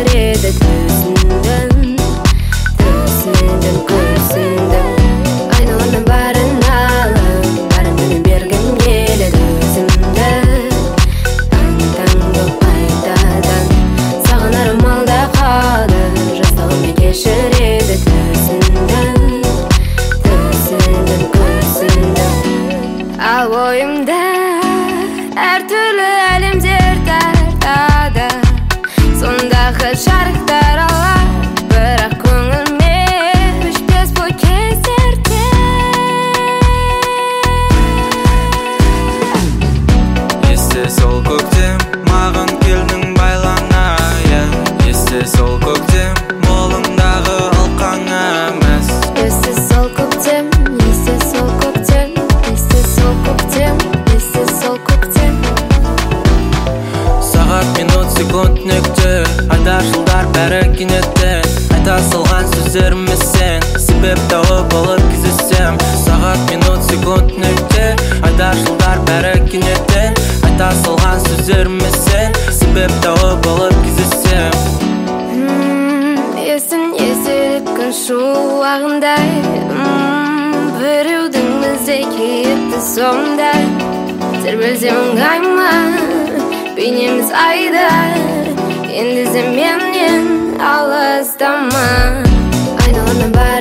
kешirеді түсіндім күрсіндім айналамнан барын алып барын менен бергім келеді өзімді аң-таң боп қайтадан сағынарым алда қалды жастығымды кешіреді түсіндім күрсіндім ал ойымда әртүрлі әлемдер тартады сондағы жарықтар алар бірақ көңіліме өшпес бұл кездерде есте сол көктем маған келдің байлана есте сол көктем молыңдағы алқаң емес есте сол көктем есте сол көктем есте сол көктем есте сол көктем сағат минут секунд нүкте айдар жылдар бәрі кенеттен айта салған сөздеріме сен себеп тауып болып кездессем сағат минут секунд нүкте айдар жылдар бәрі кенеттен айта салған сөздеріме сен себеп тауып болып кездессем есін еселеп күн шуағындай біреудің біздей кейіпті сондай тербелсем ыңғайма бейнеміз айдар енді сен менен алыстама айналамнан бары